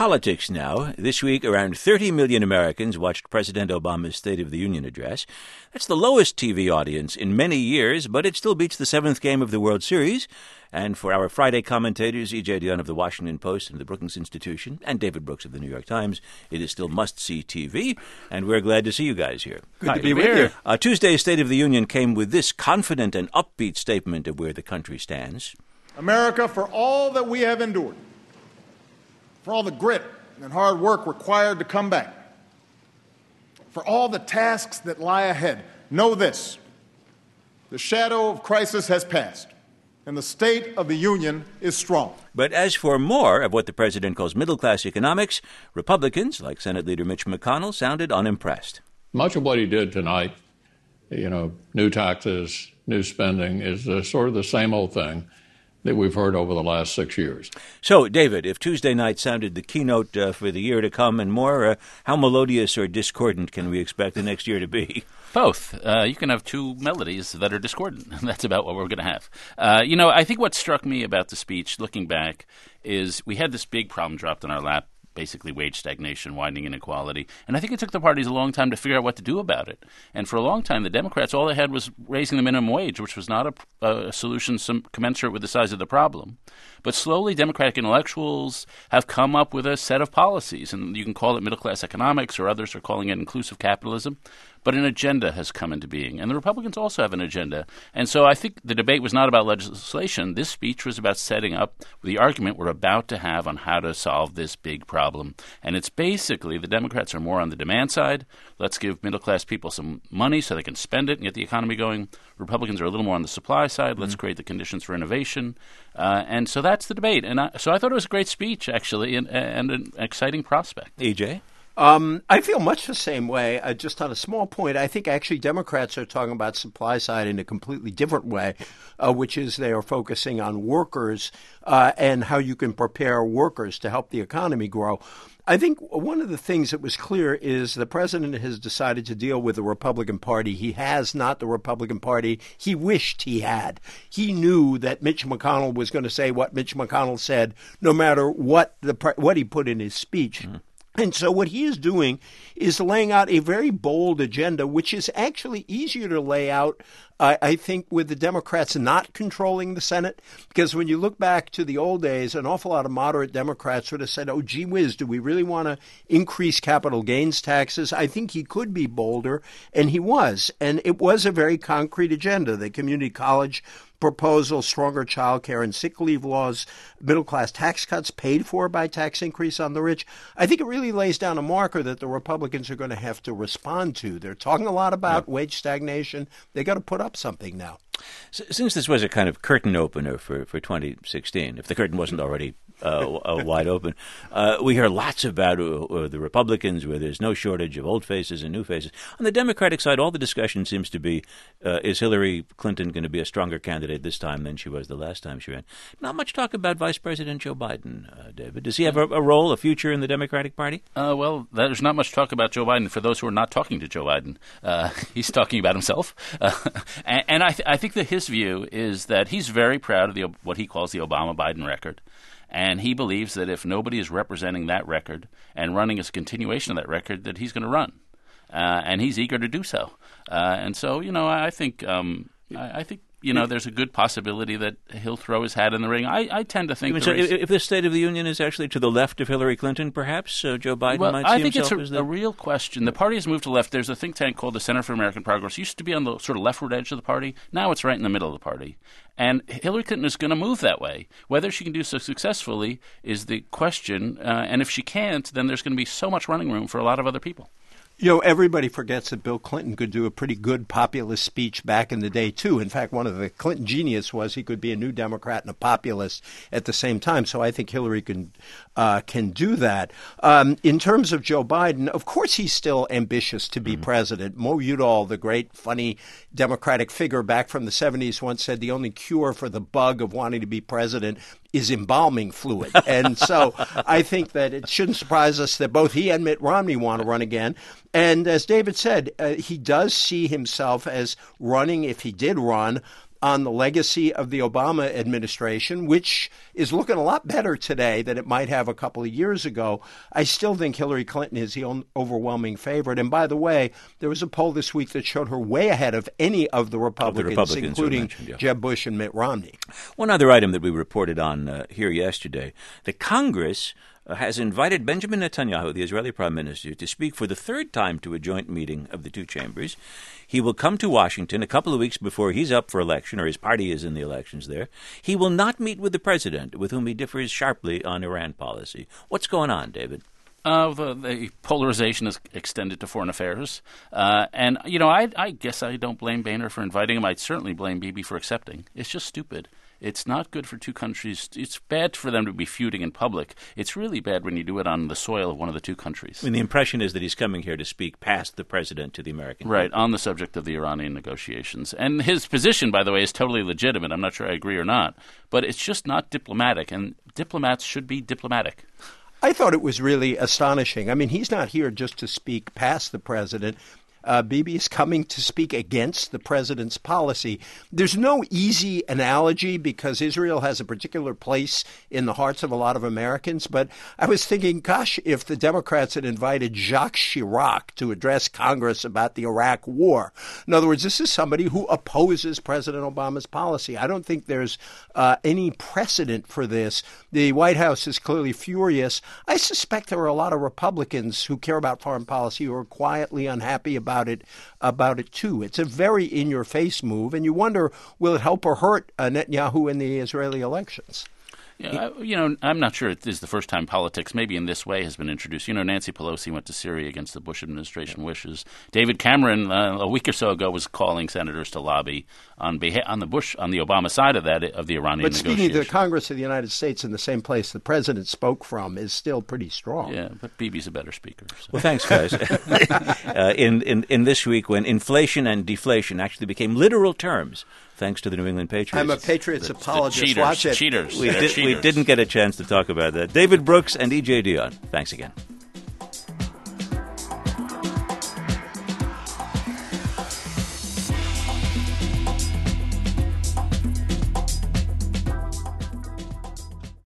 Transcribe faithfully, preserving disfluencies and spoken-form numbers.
politics now. This week, around thirty million Americans watched President Obama's State of the Union address. That's the lowest T V audience in many years, but it still beats the seventh game of the World Series. And for our Friday commentators, E J Dionne of the Washington Post and the Brookings Institution, and David Brooks of the New York Times, it is still must-see T V, and we're glad to see you guys here. Good Hi, to be with you. Uh, Tuesday's State of the Union came with this confident and upbeat statement of where the country stands. America, for all that we have endured, for all the grit and hard work required to come back, for all the tasks that lie ahead, know this: the shadow of crisis has passed, and the State of the Union is strong. But as for more of what the president calls middle-class economics, Republicans, like Senate Leader Mitch McConnell, sounded unimpressed. Much of what he did tonight, you know, new taxes, new spending, is uh, sort of the same old thing that we've heard over the last six years. So, David, if Tuesday night sounded the keynote uh, for the year to come and more, uh, how melodious or discordant can we expect the next year to be? Both. Uh, you can have two melodies that are discordant. That's about what we're going to have. Uh, you know, I think what struck me about the speech, looking back, is we had this big problem dropped in our lap, basically wage stagnation, widening inequality. And I think it took the parties a long time to figure out what to do about it. And for a long time, the Democrats, all they had was raising the minimum wage, which was not a, a solution some, commensurate with the size of the problem. But slowly, Democratic intellectuals have come up with a set of policies. And you can call it middle-class economics, or others are calling it inclusive capitalism. But an agenda has come into being. And the Republicans also have an agenda. And so I think the debate was not about legislation. This speech was about setting up the argument we're about to have on how to solve this big problem. And it's basically the Democrats are more on the demand side. Let's give middle-class people some money so they can spend it and get the economy going. Republicans are a little more on the supply side. Let's mm-hmm. create the conditions for innovation. Uh, and so that's the debate. And I, so I thought it was a great speech, actually, and, and an exciting prospect. E J? Um, I feel much the same way. Uh, just on a small point, I think actually Democrats are talking about supply side in a completely different way, uh, which is they are focusing on workers uh, and how you can prepare workers to help the economy grow. I think one of the things that was clear is the president has decided to deal with the Republican Party. He has not the Republican Party he wished he had. He knew that Mitch McConnell was going to say what Mitch McConnell said, no matter what the what he put in his speech. Mm-hmm. And so what he is doing is laying out a very bold agenda, which is actually easier to lay out, uh, I think, with the Democrats not controlling the Senate. Because when you look back to the old days, an awful lot of moderate Democrats would have said, oh, gee whiz, do we really want to increase capital gains taxes? I think he could be bolder, and he was. And it was a very concrete agenda. The community college proposal, stronger child care and sick leave laws, middle-class tax cuts paid for by tax increase on the rich. I think it really lays down a marker that the Republicans are going to have to respond to. They're talking a lot about yeah. wage stagnation. They got to put up something now. Since this was a kind of curtain opener for, for twenty sixteen, if the curtain wasn't already uh, uh, wide open, uh, we hear lots about uh, uh, the Republicans, where there's no shortage of old faces and new faces. On the Democratic side, all the discussion seems to be, uh, is Hillary Clinton going to be a stronger candidate this time than she was the last time she ran? Not much talk about Vice President Joe Biden, uh, David. Does he have a, a role, a future in the Democratic Party? Uh, well, there's not much talk about Joe Biden. For those who are not talking to Joe Biden, uh, he's talking about himself. Uh, and, and I, th- I think that his view is that he's very proud of the what he calls the Obama-Biden record. And he believes that if nobody is representing that record and running as a continuation of that record, that he's going to run. Uh, and he's eager to do so. Uh, and so, you know, I think um, I, I think you know, there's a good possibility that he'll throw his hat in the ring. I, I tend to think. So if the State of the Union is actually to the left of Hillary Clinton, perhaps uh, Joe Biden well, might see I think himself it's a, as the... a real question. The party has moved to the left. There's a think tank called the Center for American Progress. It used to be on the sort of leftward edge of the party. Now it's right in the middle of the party. And Hillary Clinton is going to move that way. Whether she can do so successfully is the question. Uh, and if she can't, then there's going to be so much running room for a lot of other people. You know, everybody forgets that Bill Clinton could do a pretty good populist speech back in the day, too. In fact, one of the Clinton genius was he could be a New Democrat and a populist at the same time. So I think Hillary can uh, can do that. Um, in terms of Joe Biden, of course he's still ambitious to be mm-hmm. president. Mo Udall, the great, funny Democratic figure back from the seventies, once said the only cure for the bug of wanting to be president is embalming fluid. And so I think that it shouldn't surprise us that both he and Mitt Romney want to run again. And as David said, uh, he does see himself as running, if he did run, on the legacy of the Obama administration, which is looking a lot better today than it might have a couple of years ago. I still think Hillary Clinton is the overwhelming favorite. And by the way, there was a poll this week that showed her way ahead of any of the Republicans, of the Republicans including yeah. Jeb Bush and Mitt Romney. One other item that we reported on uh, here yesterday, the Congress uh, has invited Benjamin Netanyahu, the Israeli prime minister, to speak for the third time to a joint meeting of the two chambers. He will come to Washington a couple of weeks before he's up for election, or his party is in the elections there. He will not meet with the president, with whom he differs sharply on Iran policy. What's going on, David? Uh, the, the polarization is extended to foreign affairs. Uh, and, you know, I, I guess I don't blame Boehner for inviting him. I'd certainly blame Bibi for accepting. It's just stupid. It's not good for two countries. It's bad for them to be feuding in public. It's really bad when you do it on the soil of one of the two countries. I mean, the impression is that he's coming here to speak past the president to the American Right, people. on the subject of the Iranian negotiations. And his position, by the way, is totally legitimate. I'm not sure I agree or not. But it's just not diplomatic, and diplomats should be diplomatic. I thought it was really astonishing. I mean, he's not here just to speak past the president. Uh, Bibi is coming to speak against the president's policy. There's no easy analogy because Israel has a particular place in the hearts of a lot of Americans. But I was thinking, gosh, if the Democrats had invited Jacques Chirac to address Congress about the Iraq war. In other words, this is somebody who opposes President Obama's policy. I don't think there's uh, any precedent for this. The White House is clearly furious. I suspect there are a lot of Republicans who care about foreign policy who are quietly unhappy about About it, about it too. It's a very in-your-face move, and you wonder, will it help or hurt uh, Netanyahu in the Israeli elections? Yeah, I, you know, I'm not sure it is the first time politics, maybe in this way, has been introduced. You know, Nancy Pelosi went to Syria against the Bush administration wishes. David Cameron, uh, a week or so ago, was calling senators to lobby on beha- on the Bush, on the Obama side of that, of the Iranian But negotiations. speaking to the Congress of the United States in the same place the president spoke from is still pretty strong. Yeah, but Bibi's a better speaker. So. Well, thanks, guys. uh, in, in, in this week, when inflation and deflation actually became literal terms, thanks to the New England Patriots. I'm a Patriots The- apologist. the cheaters, Watch it. cheaters. We, They're did, we cheaters. didn't get a chance to talk about that. David Brooks and E J Dionne, thanks again.